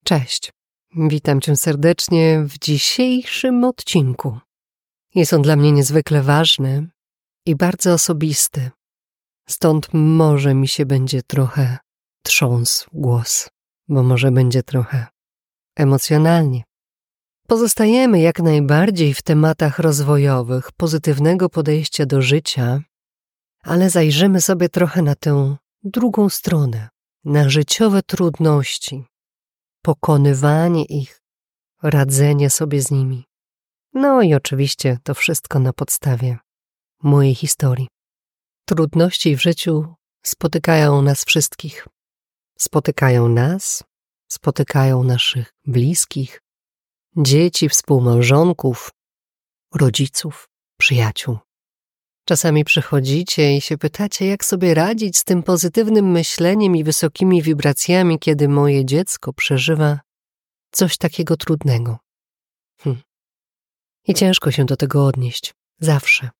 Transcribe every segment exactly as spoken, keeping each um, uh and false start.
Cześć, witam Cię serdecznie w dzisiejszym odcinku. Jest on dla mnie niezwykle ważny i bardzo osobisty, stąd może mi się będzie trochę trząsł głos, bo może będzie trochę emocjonalnie. Pozostajemy jak najbardziej w tematach rozwojowych, pozytywnego podejścia do życia, ale zajrzymy sobie trochę na tę drugą stronę, na życiowe trudności, pokonywanie ich, radzenie sobie z nimi. No i oczywiście to wszystko na podstawie mojej historii. Trudności w życiu spotykają nas wszystkich. Spotykają nas, spotykają naszych bliskich, dzieci, współmałżonków, rodziców, przyjaciół. Czasami przychodzicie i się pytacie, jak sobie radzić z tym pozytywnym myśleniem i wysokimi wibracjami, kiedy moje dziecko przeżywa coś takiego trudnego. Hm. I ciężko się do tego odnieść, zawsze,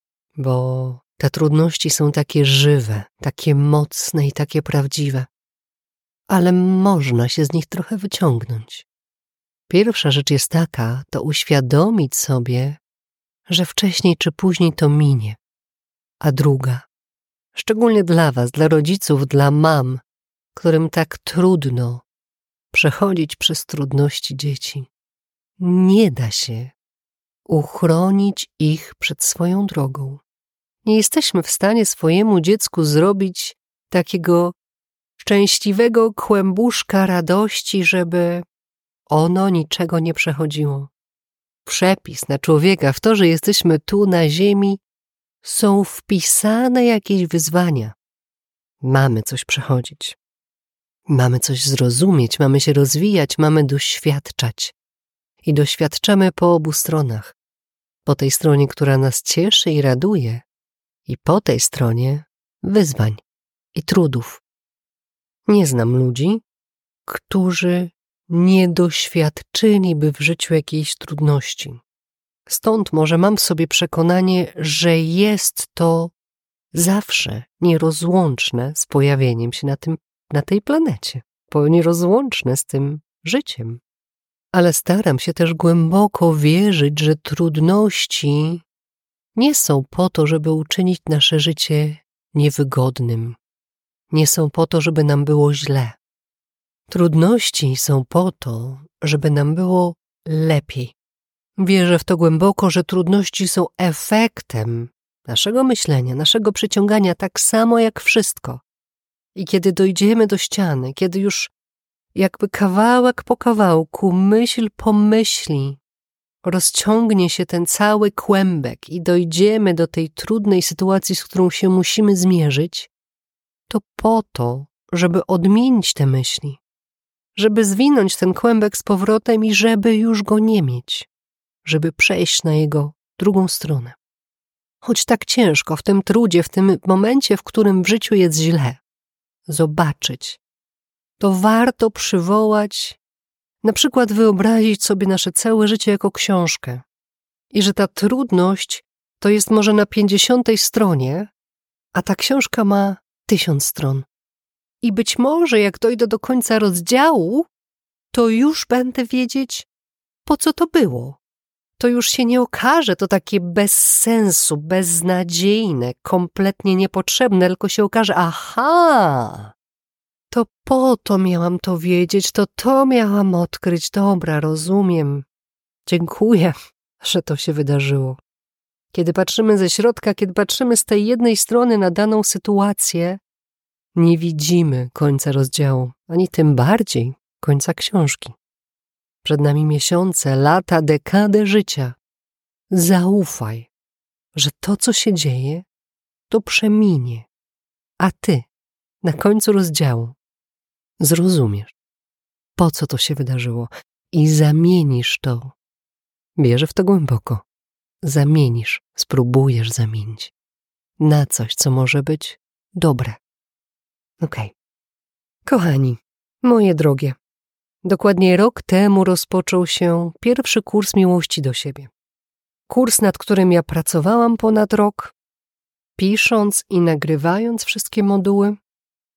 bo te trudności są takie żywe, takie mocne i takie prawdziwe, ale można się z nich trochę wyciągnąć. Pierwsza rzecz jest taka, to uświadomić sobie, że wcześniej czy później to minie. A druga, szczególnie dla was, dla rodziców, dla mam, którym tak trudno przechodzić przez trudności dzieci, nie da się uchronić ich przed swoją drogą. Nie jesteśmy w stanie swojemu dziecku zrobić takiego szczęśliwego kłębuszka radości, żeby ono niczego nie przechodziło. Przepis na człowieka, w to, że jesteśmy tu na ziemi, są wpisane jakieś wyzwania. Mamy coś przechodzić. Mamy coś zrozumieć, mamy się rozwijać, mamy doświadczać. I doświadczamy po obu stronach. Po tej stronie, która nas cieszy i raduje, i po tej stronie wyzwań i trudów. Nie znam ludzi, którzy nie doświadczyliby w życiu jakiejś trudności. Stąd może mam w sobie przekonanie, że jest to zawsze nierozłączne z pojawieniem się na, tym, na tej planecie, bo nierozłączne z tym życiem. Ale staram się też głęboko wierzyć, że trudności nie są po to, żeby uczynić nasze życie niewygodnym. Nie są po to, żeby nam było źle. Trudności są po to, żeby nam było lepiej. Wierzę w to głęboko, że trudności są efektem naszego myślenia, naszego przyciągania tak samo jak wszystko. I kiedy dojdziemy do ściany, kiedy już jakby kawałek po kawałku, myśl po myśli, rozciągnie się ten cały kłębek i dojdziemy do tej trudnej sytuacji, z którą się musimy zmierzyć, to po to, żeby odmienić te myśli, żeby zwinąć ten kłębek z powrotem i żeby już go nie mieć, żeby przejść na jego drugą stronę. Choć tak ciężko w tym trudzie, w tym momencie, w którym w życiu jest źle, zobaczyć, to warto przywołać, na przykład wyobrazić sobie nasze całe życie jako książkę i że ta trudność to jest może na pięćdziesiątej stronie, a ta książka ma tysiąc stron. I być może jak dojdę do końca rozdziału, to już będę wiedzieć, po co to było. To już się nie okaże to takie bez sensu, beznadziejne, kompletnie niepotrzebne, tylko się okaże, aha, to po to miałam to wiedzieć, to to miałam odkryć, dobra, rozumiem. Dziękuję, że to się wydarzyło. Kiedy patrzymy ze środka, kiedy patrzymy z tej jednej strony na daną sytuację, nie widzimy końca rozdziału, ani tym bardziej końca książki. Przed nami miesiące, lata, dekady życia. Zaufaj, że to, co się dzieje, to przeminie, a ty na końcu rozdziału zrozumiesz, po co to się wydarzyło i zamienisz to. Wierzę w to głęboko. Zamienisz, spróbujesz zamienić na coś, co może być dobre. Okej. Okay. Kochani, moje drogie, dokładnie rok temu rozpoczął się pierwszy kurs miłości do siebie. Kurs, nad którym ja pracowałam ponad rok, pisząc i nagrywając wszystkie moduły,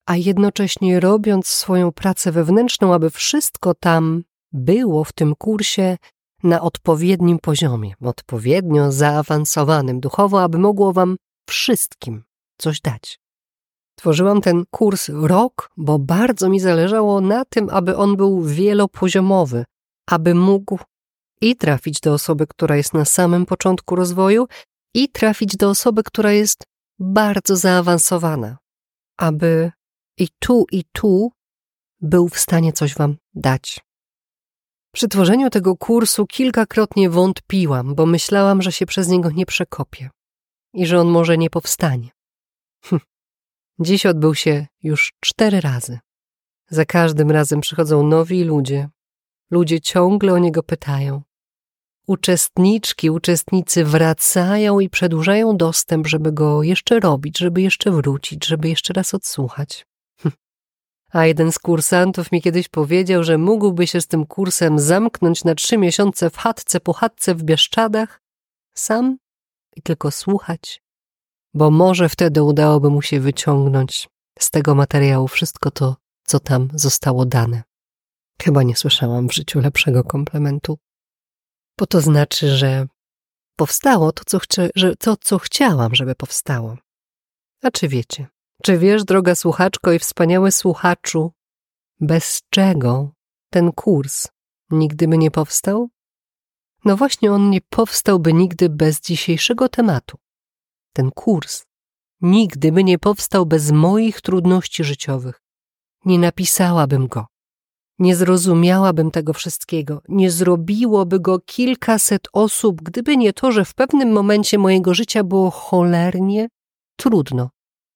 a jednocześnie robiąc swoją pracę wewnętrzną, aby wszystko tam było w tym kursie na odpowiednim poziomie, odpowiednio zaawansowanym duchowo, aby mogło wam wszystkim coś dać. Tworzyłam ten kurs rok, bo bardzo mi zależało na tym, aby on był wielopoziomowy, aby mógł i trafić do osoby, która jest na samym początku rozwoju, i trafić do osoby, która jest bardzo zaawansowana, aby i tu, i tu był w stanie coś wam dać. Przy tworzeniu tego kursu kilkakrotnie wątpiłam, bo myślałam, że się przez niego nie przekopię i że on może nie powstanie. Hm. Dziś odbył się już cztery razy. Za każdym razem przychodzą nowi ludzie. Ludzie ciągle o niego pytają. Uczestniczki, uczestnicy wracają i przedłużają dostęp, żeby go jeszcze robić, żeby jeszcze wrócić, żeby jeszcze raz odsłuchać. Hm. A jeden z kursantów mi kiedyś powiedział, że mógłby się z tym kursem zamknąć na trzy miesiące w chatce po chatce w Bieszczadach, sam i tylko słuchać, bo może wtedy udałoby mu się wyciągnąć z tego materiału wszystko to, co tam zostało dane. Chyba nie słyszałam w życiu lepszego komplementu. Bo to znaczy, że powstało to, co, chce, że to, co chciałam, żeby powstało. A czy wiecie, czy wiesz, droga słuchaczko i wspaniały słuchaczu, bez czego ten kurs nigdy by nie powstał? No właśnie, on nie powstałby nigdy bez dzisiejszego tematu. Ten kurs nigdy by nie powstał bez moich trudności życiowych. Nie napisałabym go. Nie zrozumiałabym tego wszystkiego. Nie zrobiłoby go kilkaset osób, gdyby nie to, że w pewnym momencie mojego życia było cholernie trudno.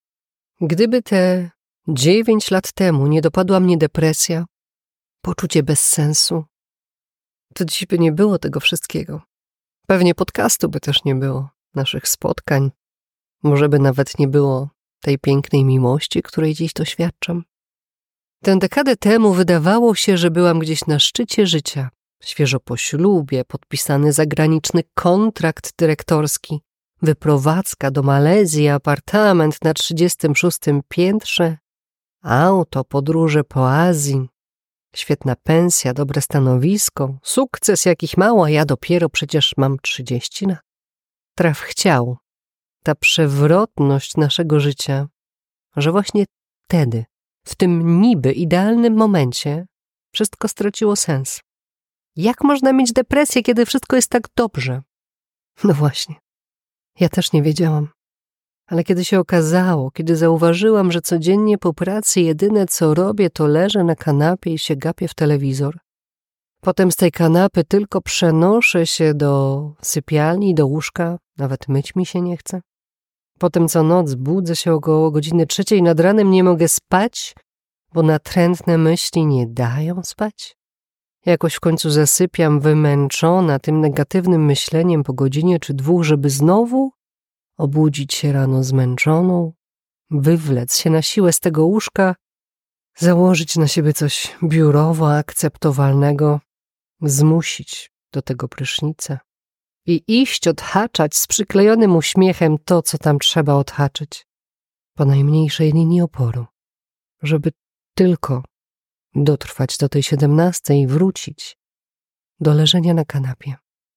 Gdyby te dziewięć lat temu nie dopadła mnie depresja, poczucie bezsensu, to dziś by nie było tego wszystkiego. Pewnie podcastu by też nie było, naszych spotkań. Może by nawet nie było tej pięknej miłości, której dziś doświadczam. Tę dekadę temu wydawało się, że byłam gdzieś na szczycie życia, świeżo po ślubie, podpisany zagraniczny kontrakt dyrektorski, wyprowadzka do Malezji, apartament na trzydziestym szóstym piętrze, auto, podróże po Azji, świetna pensja, dobre stanowisko, sukces jakich mało, a ja dopiero przecież mam trzydzieści lat. Traf chciał, ta przewrotność naszego życia, że właśnie wtedy, w tym niby idealnym momencie, wszystko straciło sens. Jak można mieć depresję, kiedy wszystko jest tak dobrze? No właśnie, ja też nie wiedziałam. Ale kiedy się okazało, kiedy zauważyłam, że codziennie po pracy jedyne co robię, to leżę na kanapie i się gapię w telewizor. Potem z tej kanapy tylko przenoszę się do sypialni, do łóżka, nawet myć mi się nie chce. Potem co noc budzę się około godziny trzeciej nad ranem, nie mogę spać, bo natrętne myśli nie dają spać. Jakoś w końcu zasypiam wymęczona tym negatywnym myśleniem po godzinie czy dwóch, żeby znowu obudzić się rano zmęczoną, wywlec się na siłę z tego łóżka, założyć na siebie coś biurowo akceptowalnego, zmusić do tego prysznica i iść odhaczać z przyklejonym uśmiechem to, co tam trzeba odhaczyć, po najmniejszej linii oporu, żeby tylko dotrwać do tej siedemnastej i wrócić do leżenia na kanapie.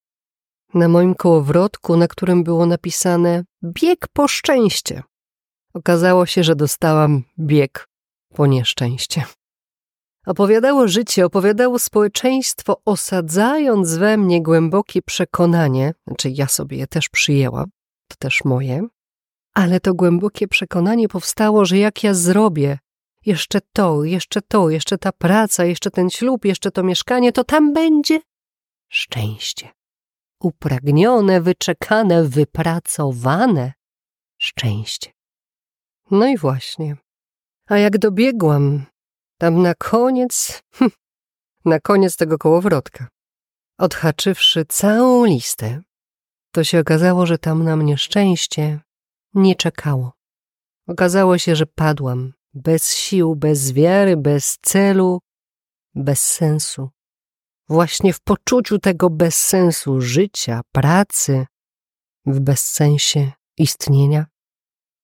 Na moim kołowrotku, na którym było napisane bieg po szczęście, okazało się, że dostałam bieg po nieszczęście. Opowiadało życie, opowiadało społeczeństwo, osadzając we mnie głębokie przekonanie, znaczy ja sobie je też przyjęłam, to też moje, ale to głębokie przekonanie powstało, że jak ja zrobię jeszcze to, jeszcze to, jeszcze ta praca, jeszcze ten ślub, jeszcze to mieszkanie, to tam będzie szczęście. Upragnione, wyczekane, wypracowane szczęście. No i właśnie. A jak dobiegłam tam na koniec, hm, na koniec tego kołowrotka, odhaczywszy całą listę, to się okazało, że tam na mnie szczęście nie czekało. Okazało się, że padłam bez sił, bez wiary, bez celu, bez sensu. Właśnie w poczuciu tego bezsensu życia, pracy, w bezsensie istnienia.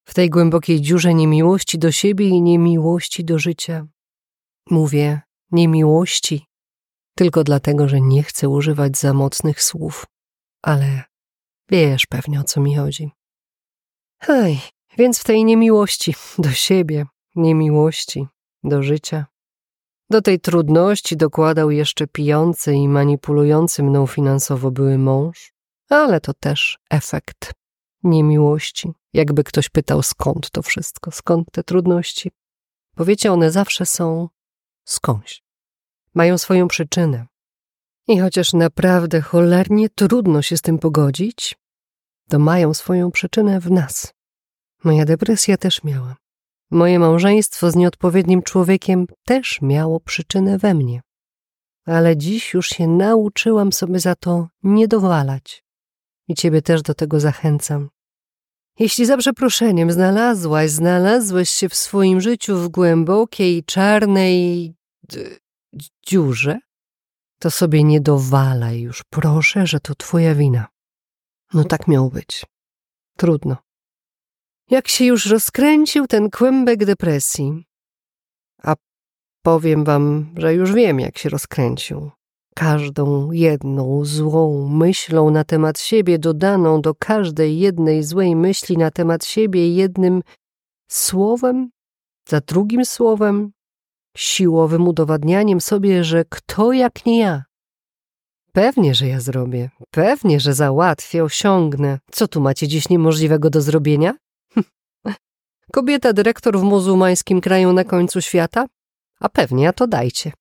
w tej głębokiej dziurze niemiłości do siebie i niemiłości do życia. Mówię niemiłości tylko dlatego, że nie chcę używać za mocnych słów, ale wiesz pewnie, o co mi chodzi. Hej, więc w tej niemiłości do siebie, niemiłości do życia, do tej trudności dokładał jeszcze pijący i manipulujący mną finansowo były mąż, ale to też efekt niemiłości. Jakby ktoś pytał, skąd to wszystko, skąd te trudności. Bo wiecie, one zawsze są skądś. Mają swoją przyczynę. I chociaż naprawdę cholernie trudno się z tym pogodzić, to mają swoją przyczynę w nas. Moja depresja też miała. Moje małżeństwo z nieodpowiednim człowiekiem też miało przyczynę we mnie. Ale dziś już się nauczyłam sobie za to nie dowalać. I ciebie też do tego zachęcam. Jeśli za przeproszeniem znalazłaś, znalazłeś się w swoim życiu w głębokiej, czarnej d- dziurze, to sobie nie dowalaj już, proszę, że to twoja wina. No tak miało być. Trudno. Jak się już rozkręcił ten kłębek depresji, a powiem wam, że już wiem, jak się rozkręcił, każdą jedną złą myślą na temat siebie dodaną do każdej jednej złej myśli na temat siebie jednym słowem, za drugim słowem, siłowym udowadnianiem sobie, że kto jak nie ja. Pewnie, że ja zrobię, pewnie, że załatwię, osiągnę. Co tu macie dziś niemożliwego do zrobienia? Kobieta dyrektor w muzułmańskim kraju na końcu świata? A pewnie, a to dajcie.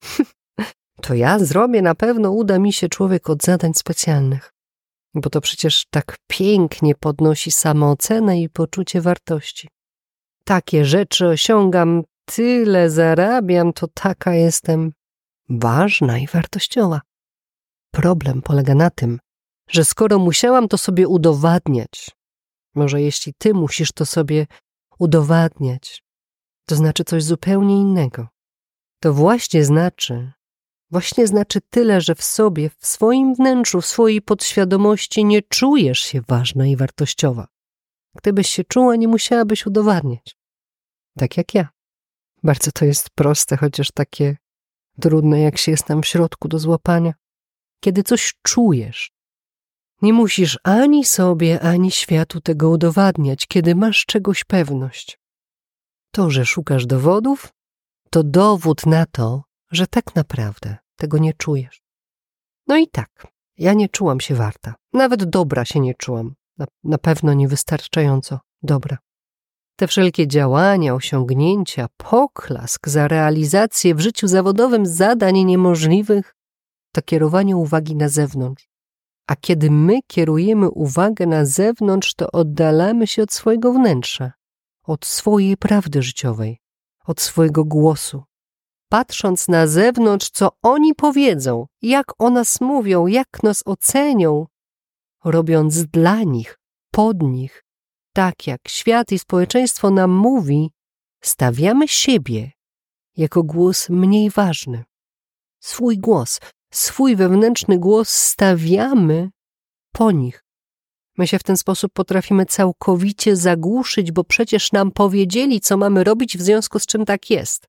To ja zrobię, na pewno uda mi się człowiek od zadań specjalnych. Bo to przecież tak pięknie podnosi samoocenę i poczucie wartości. Takie rzeczy osiągam, tyle zarabiam, to taka jestem ważna i wartościowa. Problem polega na tym, że skoro musiałam to sobie udowadniać, może jeśli ty musisz to sobie udowadniać, to znaczy coś zupełnie innego. To właśnie znaczy, właśnie znaczy tyle, że w sobie, w swoim wnętrzu, w swojej podświadomości nie czujesz się ważna i wartościowa. Gdybyś się czuła, nie musiałabyś udowadniać. Tak jak ja. Bardzo to jest proste, chociaż takie trudne, jak się jest tam w środku do złapania. Kiedy coś czujesz, nie musisz ani sobie, ani światu tego udowadniać, kiedy masz czegoś pewność. To, że szukasz dowodów, to dowód na to, że tak naprawdę tego nie czujesz. No i tak, ja nie czułam się warta. Nawet dobra się nie czułam. Na, na pewno niewystarczająco dobra. Te wszelkie działania, osiągnięcia, poklask za realizację w życiu zawodowym zadań niemożliwych, to kierowanie uwagi na zewnątrz. A kiedy my kierujemy uwagę na zewnątrz, to oddalamy się od swojego wnętrza, od swojej prawdy życiowej, od swojego głosu. Patrząc na zewnątrz, co oni powiedzą, jak o nas mówią, jak nas ocenią, robiąc dla nich, pod nich, tak jak świat i społeczeństwo nam mówi, stawiamy siebie jako głos mniej ważny. Swój głos, swój wewnętrzny głos stawiamy po nich. My się w ten sposób potrafimy całkowicie zagłuszyć, bo przecież nam powiedzieli, co mamy robić, w związku z czym tak jest.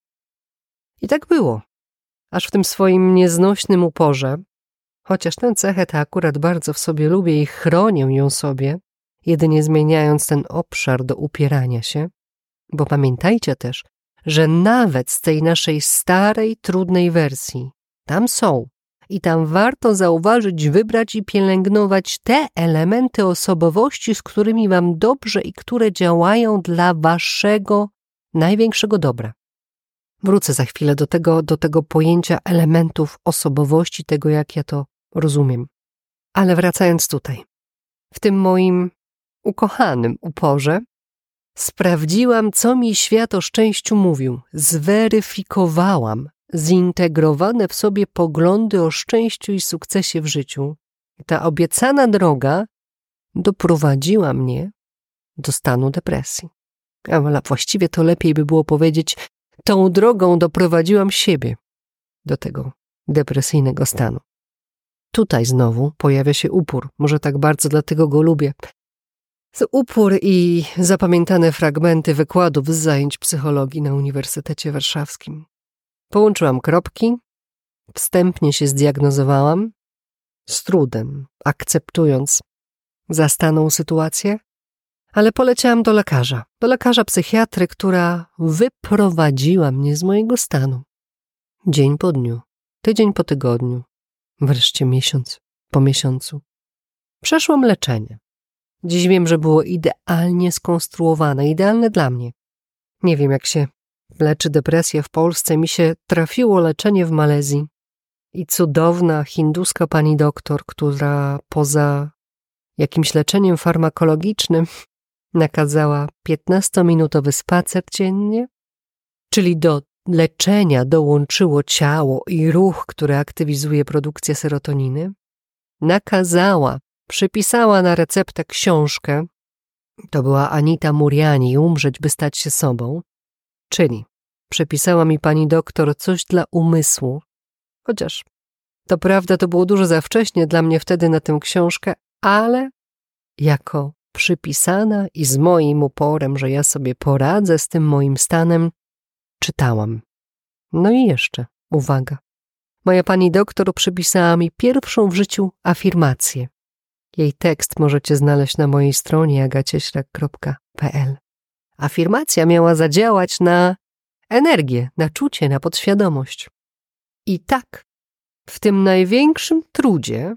I tak było. Aż w tym swoim nieznośnym uporze, chociaż tę cechę tę akurat bardzo w sobie lubię i chronię ją sobie, jedynie zmieniając ten obszar do upierania się, bo pamiętajcie też, że nawet z tej naszej starej, trudnej wersji tam są i tam warto zauważyć, wybrać i pielęgnować te elementy osobowości, z którymi wam dobrze i które działają dla waszego największego dobra. Wrócę za chwilę do tego, do tego pojęcia elementów osobowości, tego jak ja to rozumiem. Ale wracając tutaj, w tym moim ukochanym uporze, sprawdziłam, co mi świat o szczęściu mówił, zweryfikowałam zintegrowane w sobie poglądy o szczęściu i sukcesie w życiu. Ta obiecana droga doprowadziła mnie do stanu depresji. A właściwie to lepiej by było powiedzieć, tą drogą doprowadziłam siebie do tego depresyjnego stanu. Tutaj znowu pojawia się upór, może tak bardzo dlatego go lubię. Z upór i zapamiętane fragmenty wykładów z zajęć psychologii na Uniwersytecie Warszawskim. Połączyłam kropki, wstępnie się zdiagnozowałam, z trudem, akceptując zastaną sytuację, ale poleciałam do lekarza, do lekarza psychiatry, która wyprowadziła mnie z mojego stanu. Dzień po dniu, tydzień po tygodniu, wreszcie miesiąc po miesiącu. Przeszłam leczenie. Dziś wiem, że było idealnie skonstruowane, idealne dla mnie. Nie wiem, jak się leczy depresję w Polsce. Mi się trafiło leczenie w Malezji i cudowna hinduska pani doktor, która poza jakimś leczeniem farmakologicznym nakazała piętnastominutowy spacer dziennie, czyli do leczenia dołączyło ciało i ruch, który aktywizuje produkcję serotoniny. Nakazała, przypisała na receptę książkę, to była Anita Muriani, Umrzeć, by stać się sobą, czyli przypisała mi pani doktor coś dla umysłu, chociaż to prawda, to było dużo za wcześnie dla mnie wtedy na tę książkę, ale jako przypisana i z moim uporem, że ja sobie poradzę z tym moim stanem, czytałam. No i jeszcze, uwaga, moja pani doktor przypisała mi pierwszą w życiu afirmację. Jej tekst możecie znaleźć na mojej stronie agacieślak kropka p l. Afirmacja miała zadziałać na energię, na czucie, na podświadomość. I tak, w tym największym trudzie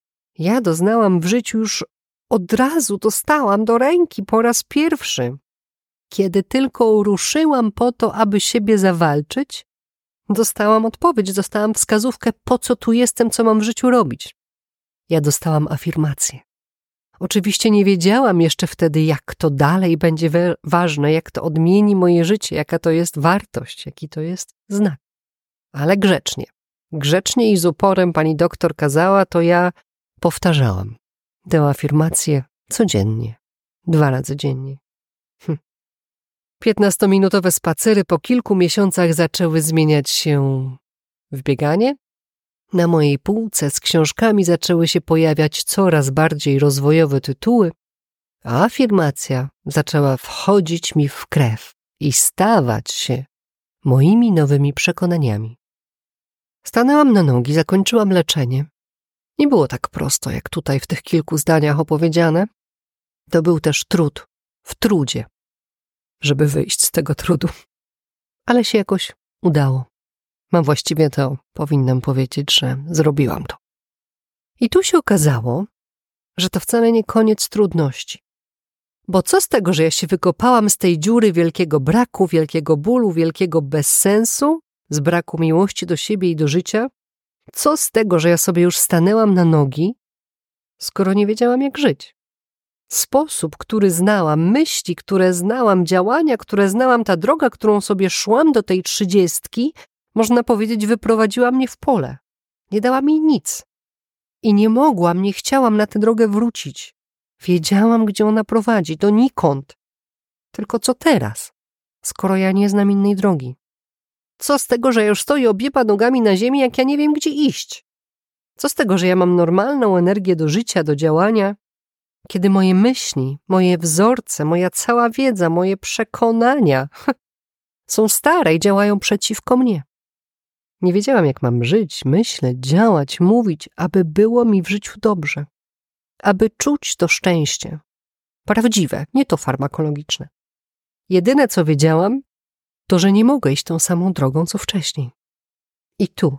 ja doznałam w życiu już od razu, dostałam do ręki po raz pierwszy. Kiedy tylko ruszyłam po to, aby siebie zawalczyć, dostałam odpowiedź, dostałam wskazówkę, po co tu jestem, co mam w życiu robić. Ja dostałam afirmację. Oczywiście nie wiedziałam jeszcze wtedy, jak to dalej będzie ważne, jak to odmieni moje życie, jaka to jest wartość, jaki to jest znak. Ale grzecznie, grzecznie i z uporem pani doktor kazała, to ja powtarzałam tę afirmację codziennie, dwa razy dziennie. Hm. Piętnastominutowe spacery po kilku miesiącach zaczęły zmieniać się w bieganie. Na mojej półce z książkami zaczęły się pojawiać coraz bardziej rozwojowe tytuły, a afirmacja zaczęła wchodzić mi w krew i stawać się moimi nowymi przekonaniami. Stanęłam na nogi, zakończyłam leczenie. Nie było tak prosto, jak tutaj w tych kilku zdaniach opowiedziane. To był też trud, w trudzie, żeby wyjść z tego trudu. Ale się jakoś udało. Mam właściwie to, powinnam powiedzieć, że zrobiłam to. I tu się okazało, że to wcale nie koniec trudności. Bo co z tego, że ja się wykopałam z tej dziury wielkiego braku, wielkiego bólu, wielkiego bezsensu, z braku miłości do siebie i do życia? Co z tego, że ja sobie już stanęłam na nogi, skoro nie wiedziałam, jak żyć? Sposób, który znałam, myśli, które znałam, działania, które znałam, ta droga, którą sobie szłam do tej trzydziestki, można powiedzieć, wyprowadziła mnie w pole. Nie dała mi nic. I nie mogłam, nie chciałam na tę drogę wrócić. Wiedziałam, gdzie ona prowadzi, donikąd. Tylko co teraz, skoro ja nie znam innej drogi? Co z tego, że ja już stoję obiema nogami na ziemi, jak ja nie wiem, gdzie iść? Co z tego, że ja mam normalną energię do życia, do działania, kiedy moje myśli, moje wzorce, moja cała wiedza, moje przekonania są stare i działają przeciwko mnie? Nie wiedziałam, jak mam żyć, myśleć, działać, mówić, aby było mi w życiu dobrze. Aby czuć to szczęście. Prawdziwe, nie to farmakologiczne. Jedyne, co wiedziałam, to, że nie mogę iść tą samą drogą, co wcześniej. I tu,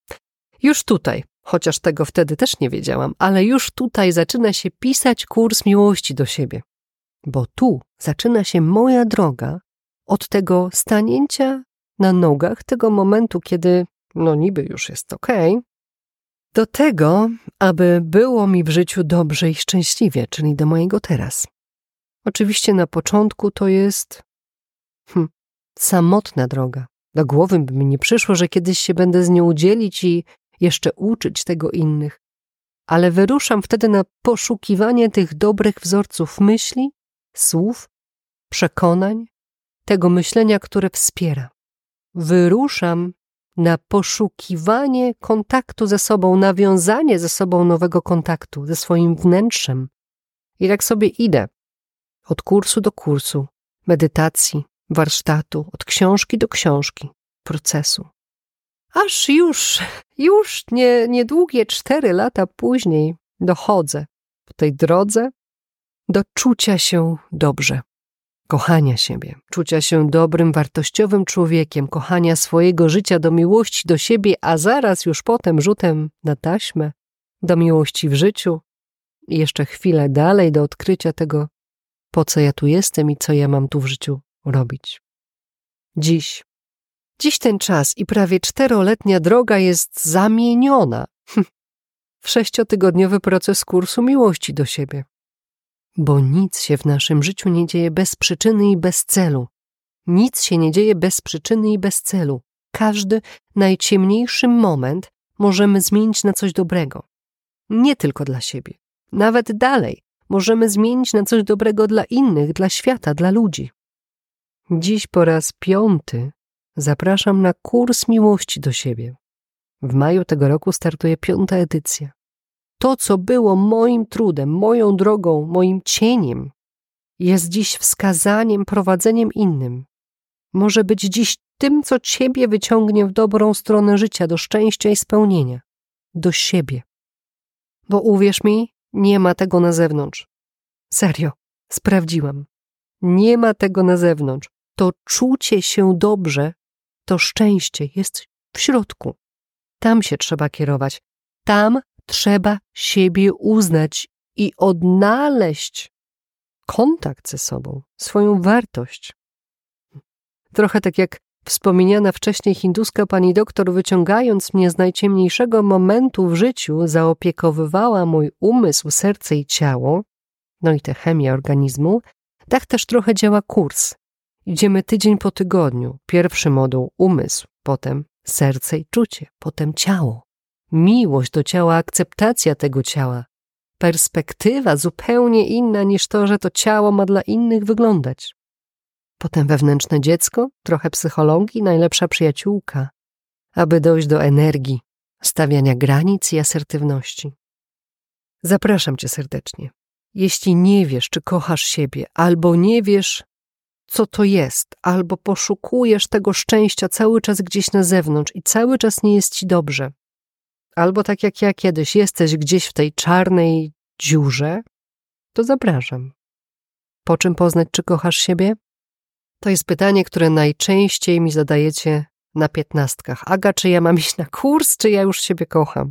już tutaj, chociaż tego wtedy też nie wiedziałam, ale już tutaj zaczyna się pisać kurs miłości do siebie. Bo tu zaczyna się moja droga od tego stanięcia na nogach, tego momentu, kiedy no niby już jest okej, do tego, aby było mi w życiu dobrze i szczęśliwie, czyli do mojego teraz. Oczywiście na początku to jest hm, samotna droga. Do głowy by mi nie przyszło, że kiedyś się będę z nią dzielić i jeszcze uczyć tego innych. Ale wyruszam wtedy na poszukiwanie tych dobrych wzorców myśli, słów, przekonań, tego myślenia, które wspiera. Wyruszam na poszukiwanie kontaktu ze sobą, nawiązanie ze sobą nowego kontaktu, ze swoim wnętrzem. I tak sobie idę Od kursu do kursu, medytacji, warsztatu, od książki do książki, procesu. Aż już, już nie, niedługie cztery lata później dochodzę po tej drodze do czucia się dobrze, kochania siebie, czucia się dobrym, wartościowym człowiekiem, kochania swojego życia, do miłości do siebie, a zaraz już potem rzutem na taśmę do miłości w życiu i jeszcze chwilę dalej do odkrycia tego, po co ja tu jestem i co ja mam tu w życiu robić. Dziś, dziś ten czas i prawie czteroletnia droga jest zamieniona w sześciotygodniowy proces kursu miłości do siebie. Bo nic się w naszym życiu nie dzieje bez przyczyny i bez celu. Nic się nie dzieje bez przyczyny i bez celu. Każdy najciemniejszy moment możemy zmienić na coś dobrego. Nie tylko dla siebie. Nawet dalej możemy zmienić na coś dobrego dla innych, dla świata, dla ludzi. Dziś po raz piąty zapraszam na kurs miłości do siebie. W maju tego roku startuje piąta edycja. To, co było moim trudem, moją drogą, moim cieniem, jest dziś wskazaniem, prowadzeniem innym. Może być dziś tym, co ciebie wyciągnie w dobrą stronę życia, do szczęścia i spełnienia. Do siebie. Bo uwierz mi, nie ma tego na zewnątrz. Serio, sprawdziłam. Nie ma tego na zewnątrz. To czucie się dobrze, to szczęście jest w środku. Tam się trzeba kierować. Tam trzeba siebie uznać i odnaleźć kontakt ze sobą, swoją wartość. Trochę tak jak wspomniana wcześniej hinduska pani doktor, wyciągając mnie z najciemniejszego momentu w życiu, zaopiekowywała mój umysł, serce i ciało, no i tę chemię organizmu, tak też trochę działa kurs. Idziemy tydzień po tygodniu. Pierwszy moduł umysł, potem serce i czucie, potem ciało. Miłość do ciała, akceptacja tego ciała. Perspektywa zupełnie inna niż to, że to ciało ma dla innych wyglądać. Potem wewnętrzne dziecko, trochę psychologii, najlepsza przyjaciółka, aby dojść do energii, stawiania granic i asertywności. Zapraszam cię serdecznie. Jeśli nie wiesz, czy kochasz siebie, albo nie wiesz, co to jest, albo poszukujesz tego szczęścia cały czas gdzieś na zewnątrz i cały czas nie jest ci dobrze, albo tak jak ja kiedyś jesteś gdzieś w tej czarnej dziurze, to zapraszam. Po czym poznać, czy kochasz siebie? To jest pytanie, które najczęściej mi zadajecie na piętnastkach. Aga, czy ja mam iść na kurs, czy ja już siebie kocham?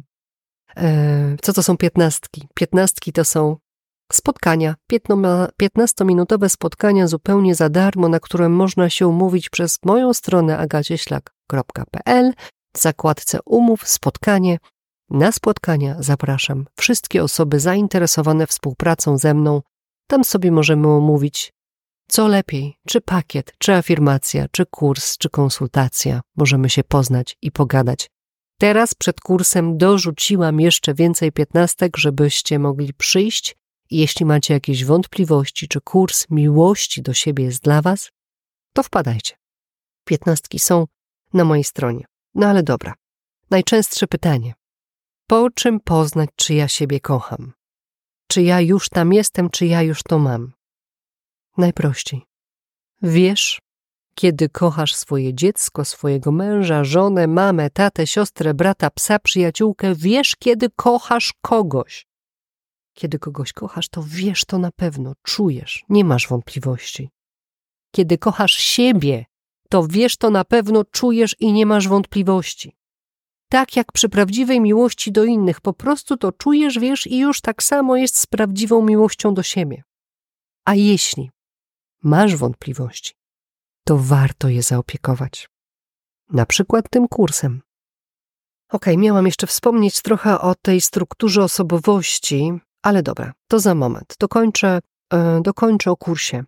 Eee, co to są piętnastki? Piętnastki to są spotkania, piętnastominutowe spotkania zupełnie za darmo, na które można się umówić przez moją stronę agacieślak kropka p l. W zakładce umów, spotkanie. Na spotkania zapraszam wszystkie osoby zainteresowane współpracą ze mną. Tam sobie możemy omówić, co lepiej, czy pakiet, czy afirmacja, czy kurs, czy konsultacja. Możemy się poznać i pogadać. Teraz przed kursem dorzuciłam jeszcze więcej piętnastek, żebyście mogli przyjść i jeśli macie jakieś wątpliwości, czy kurs miłości do siebie jest dla was, to wpadajcie. Piętnastki są na mojej stronie. No ale dobra. Najczęstsze pytanie. Po czym poznać, czy ja siebie kocham? Czy ja już tam jestem, czy ja już to mam? Najprościej. Wiesz, kiedy kochasz swoje dziecko, swojego męża, żonę, mamę, tatę, siostrę, brata, psa, przyjaciółkę. Wiesz, kiedy kochasz kogoś. Kiedy kogoś kochasz, to wiesz to na pewno, czujesz, nie masz wątpliwości. Kiedy kochasz siebie, to wiesz to na pewno, czujesz i nie masz wątpliwości. Tak jak przy prawdziwej miłości do innych, po prostu to czujesz, wiesz i już tak samo jest z prawdziwą miłością do siebie. A jeśli masz wątpliwości, to warto je zaopiekować. Na przykład tym kursem. Okej, miałam jeszcze wspomnieć trochę o tej strukturze osobowości, ale dobra, to za moment. Dokończę, yy, dokończę o kursie,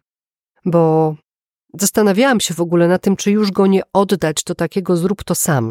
bo zastanawiałam się w ogóle na tym, czy już go nie oddać do takiego zrób to sam.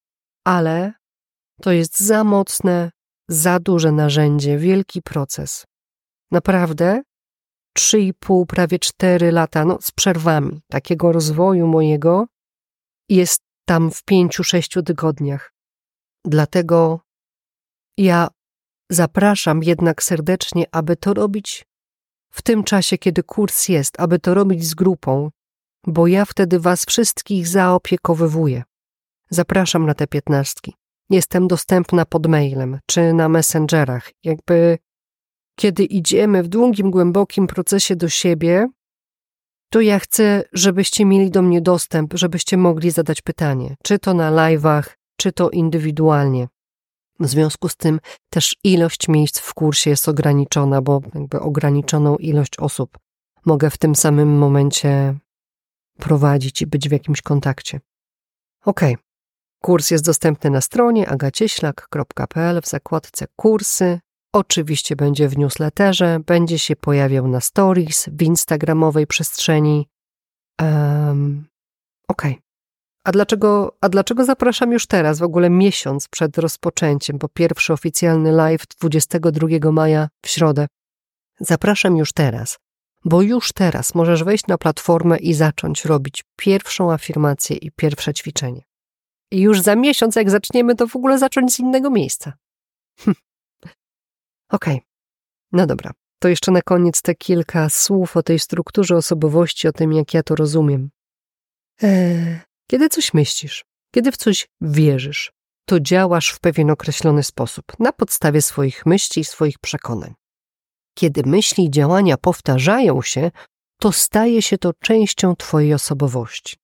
Ale to jest za mocne, za duże narzędzie, wielki proces. Naprawdę trzy i pół, prawie cztery lata, no z przerwami takiego rozwoju mojego jest tam w pięciu, sześciu tygodniach. Dlatego ja zapraszam jednak serdecznie, aby to robić w tym czasie, kiedy kurs jest, aby to robić z grupą, bo ja wtedy was wszystkich zaopiekowywuję. Zapraszam na te piętnastki. Jestem dostępna pod mailem czy na messengerach. Jakby kiedy idziemy w długim, głębokim procesie do siebie, to ja chcę, żebyście mieli do mnie dostęp, żebyście mogli zadać pytanie, czy to na live'ach, czy to indywidualnie. W związku z tym też ilość miejsc w kursie jest ograniczona, bo jakby ograniczoną ilość osób mogę w tym samym momencie prowadzić i być w jakimś kontakcie. Okej. Kurs jest dostępny na stronie agacieślak kropka pe el w zakładce kursy. Oczywiście będzie w newsletterze, będzie się pojawiał na stories, w instagramowej przestrzeni. Um, Okej. Okay. A dlaczego, a dlaczego zapraszam już teraz, w ogóle miesiąc przed rozpoczęciem, bo pierwszy oficjalny live dwudziestego drugiego maja w środę. Zapraszam już teraz, bo już teraz możesz wejść na platformę i zacząć robić pierwszą afirmację i pierwsze ćwiczenie. I już za miesiąc, jak zaczniemy, to w ogóle zacząć z innego miejsca. Hm. Okej, okay. No dobra. To jeszcze na koniec te kilka słów o tej strukturze osobowości, o tym, jak ja to rozumiem. Eee, kiedy coś myślisz, kiedy w coś wierzysz, to działasz w pewien określony sposób, na podstawie swoich myśli i swoich przekonań. Kiedy myśli i działania powtarzają się, to staje się to częścią twojej osobowości.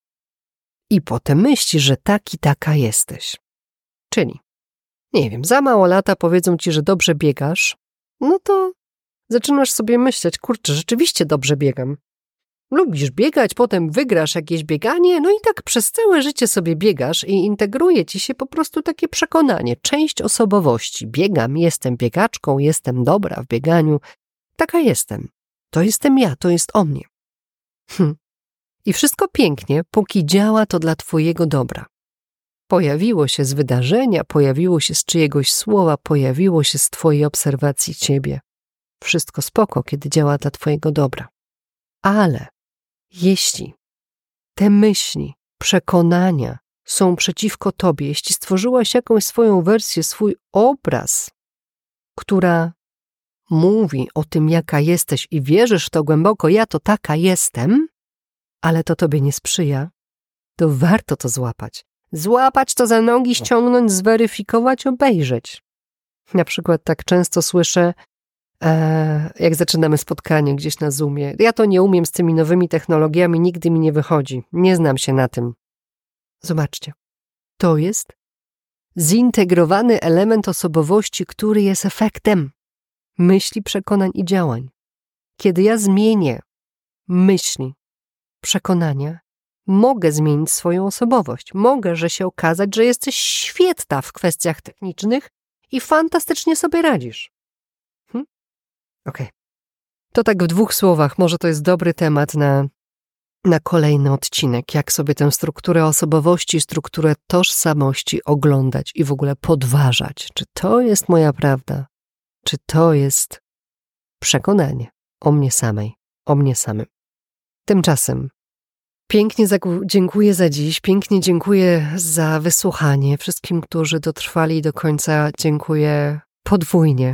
I potem myślisz, że tak i taka jesteś. Czyli, nie wiem, za mało lata powiedzą ci, że dobrze biegasz, no to zaczynasz sobie myśleć, kurczę, rzeczywiście dobrze biegam. Lubisz biegać, potem wygrasz jakieś bieganie, no i tak przez całe życie sobie biegasz i integruje ci się po prostu takie przekonanie, część osobowości. Biegam, jestem biegaczką, jestem dobra w bieganiu. Taka jestem. To jestem ja, to jest o mnie. Hm. I wszystko pięknie, póki działa to dla twojego dobra. Pojawiło się z wydarzenia, pojawiło się z czyjegoś słowa, pojawiło się z twojej obserwacji ciebie. Wszystko spoko, kiedy działa dla twojego dobra. Ale jeśli te myśli, przekonania są przeciwko tobie, jeśli stworzyłaś jakąś swoją wersję, swój obraz, która mówi o tym, jaka jesteś i wierzysz w to głęboko, ja to taka jestem, ale to tobie nie sprzyja, to warto to złapać. Złapać to za nogi, ściągnąć, zweryfikować, obejrzeć. Na przykład tak często słyszę, e, jak zaczynamy spotkanie gdzieś na Zoomie. Ja to nie umiem z tymi nowymi technologiami, nigdy mi nie wychodzi. Nie znam się na tym. Zobaczcie. To jest zintegrowany element osobowości, który jest efektem myśli, przekonań i działań. Kiedy ja zmienię myśli, przekonania, mogę zmienić swoją osobowość. Mogę, że się okazać, że jesteś świetna w kwestiach technicznych i fantastycznie sobie radzisz. Hm? Okej. Okay. To tak w dwóch słowach. Może to jest dobry temat na, na kolejny odcinek. Jak sobie tę strukturę osobowości, strukturę tożsamości oglądać i w ogóle podważać. Czy to jest moja prawda? Czy to jest przekonanie o mnie samej, o mnie samym? Tymczasem pięknie dziękuję za dziś, pięknie dziękuję za wysłuchanie. Wszystkim, którzy dotrwali do końca, dziękuję podwójnie.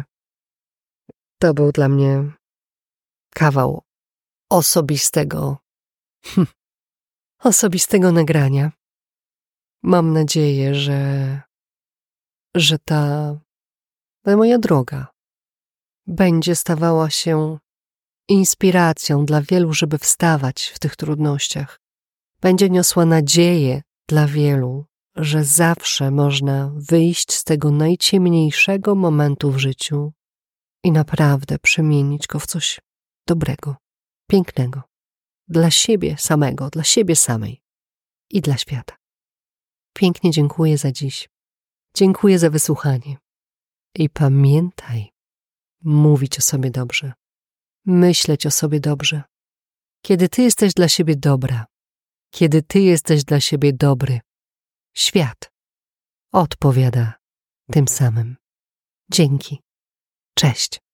To był dla mnie kawał osobistego, hm, osobistego nagrania. Mam nadzieję, że, że ta, ta moja droga będzie stawała się inspiracją dla wielu, żeby wstawać w tych trudnościach. Będzie niosła nadzieję dla wielu, że zawsze można wyjść z tego najciemniejszego momentu w życiu i naprawdę przemienić go w coś dobrego, pięknego. Dla siebie samego, dla siebie samej i dla świata. Pięknie dziękuję za dziś. Dziękuję za wysłuchanie. I pamiętaj, mówić o sobie dobrze. Myśleć o sobie dobrze. Kiedy ty jesteś dla siebie dobra, kiedy ty jesteś dla siebie dobry, świat odpowiada tym samym. Dzięki. Cześć.